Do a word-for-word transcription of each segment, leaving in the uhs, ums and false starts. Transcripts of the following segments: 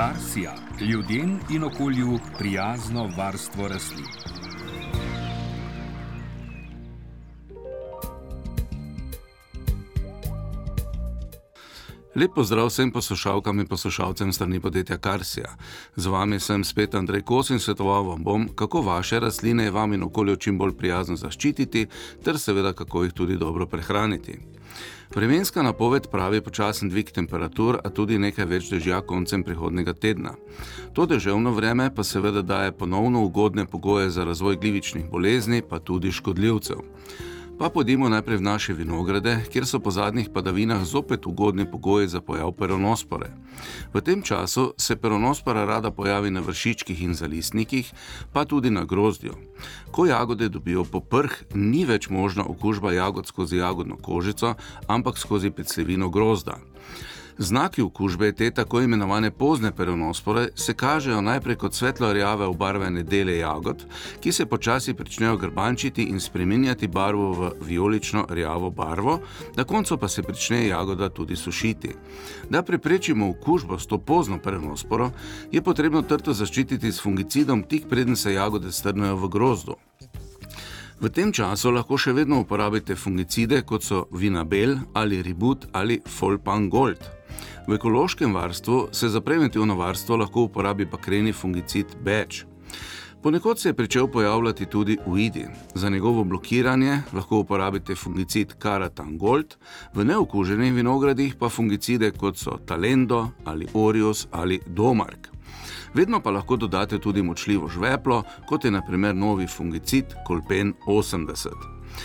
Karsija, ljudem in okolju prijazno varstvo rastlin. Lep pozdrav vsem poslušalkam in poslušalcem strani podjetja Karsija. Z vami sem spet Andrej Kos in svetoval vam bom, kako vaše rastline vam in okolju čim bolj prijazno zaščititi, ter seveda kako jih tudi dobro prehraniti. Vremenska napoved pravi počasen dvig temperatur, a tudi nekaj več dežja koncem prihodnjega tedna. To deževno vreme pa seveda daje ponovno ugodne pogoje za razvoj glivičnih bolezni, pa tudi škodljivcev. Pa pojdimo najprej v naše vinograde, kjer so po zadnjih padavinah zopet ugodni pogoji za pojav peronospore. V tem času se peronospora rada pojavi na vršičkih in zalisnikih, pa tudi na grozdju. Ko jagode dobijo poprh, ni več možna okužba jagod skozi jagodno kožico, ampak skozi pecljevino grozda. Znaki okužbe te tako imenovane pozne peronospore se kažejo najprej kot svetlo rjave obarvane dele jagod, ki se počasi pričnejo grbančiti in spreminjati barvo v vijolično rjavo barvo, na koncu pa se prične jagoda tudi sušiti. Da preprečimo okužbo s to pozno peronosporo, je potrebno trto zaščititi s fungicidom tik preden se jagode strnejo v grozdu. V tem času lahko še vedno uporabite fungicide, kot so Vinabel ali Ribut ali Folpan Gold. V ekološkem varstvu se za preventivno varstvo lahko uporabi bakreni fungicid Batch. Ponekod se je pričel pojavljati tudi uidi. Za njegovo blokiranje lahko uporabite fungicid Karatan Gold, v neokuženih vinogradih pa fungicide, kot so Talendo ali Orius ali Domark. Vedno pa lahko dodate tudi močljivo žveplo, kot je na primer novi fungicid Kolpen osemdeset.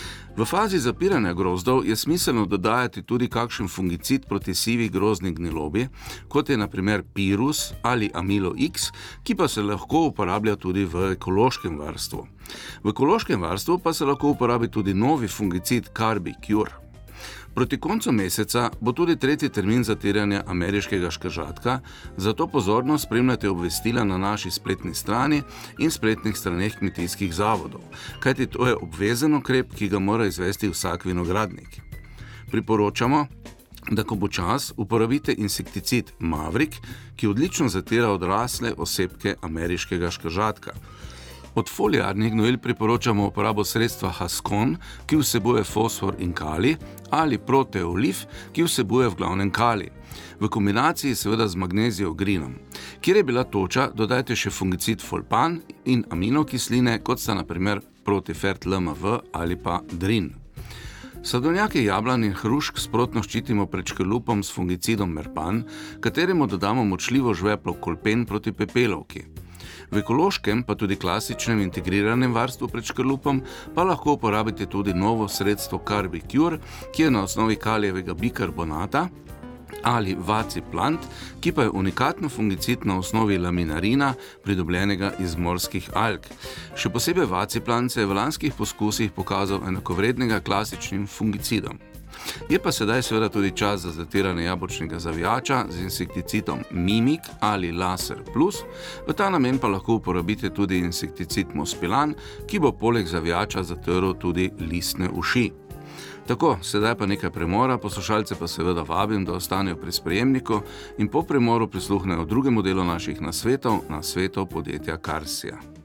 V fazi zapiranja grozdov je smiselno dodajati tudi kakšen fungicid proti sivi grozdni gnilobi, kot je na primer Pirus ali Amilo X, ki pa se lahko uporablja tudi v ekološkem varstvu. V ekološkem varstvu pa se lahko uporabi tudi novi fungicid Carbicure. Proti koncu meseca bo tudi tretji termin zatiranja ameriškega škržatka, zato pozorno spremljate obvestila na naši spletni strani in spletnih straneh kmetijskih zavodov, kajti to je obvezen ukrep, ki ga mora izvesti vsak vinogradnik. Priporočamo, da ko bo čas, uporabite insekticid Maverick, ki odlično zatira odrasle osebke ameriškega škržatka. Od foliarnih gnojil priporočamo uporabo sredstva Haskon, ki vsebuje fosfor in kalij, ali Proteolif, ki vsebuje v glavnem kalij. V kombinaciji seveda z magneziogrinom. Kjer je bila toča, dodajte še fungicid Folpan in aminokisline, kot sta na primer Protifert L M V ali pa Drin. Sadovnjake jablan in hrušk sprotno ščitimo pred škrlupom s fungicidom Merpan, kateremu dodamo močljivo žveplo Kolpen proti pepelovki. V ekološkem, pa tudi klasičnem integriranem varstvu pred škrlupom pa lahko uporabite tudi novo sredstvo Carbicure, ki je na osnovi kalijevega bikarbonata, ali Vaciplant, ki pa je unikatno fungicid na osnovi laminarina, pridobljenega iz morskih alg. Še posebej Vaciplant se je v lanskih poskusih pokazal enakovrednega klasičnim fungicidom. Je pa sedaj seveda tudi čas za zatiranje jabolčnega zavijača z insekticidom Mimik ali Laser Plus, v ta namen pa lahko uporabite tudi insekticid Mospilan, ki bo poleg zavijača zatrl tudi listne uši. Tako, sedaj pa nekaj premora, poslušalce pa seveda vabim, da ostanejo pri sprejemniku in po premoru prisluhnejo drugemu delu naših nasvetov, nasvetov podjetja Karsija.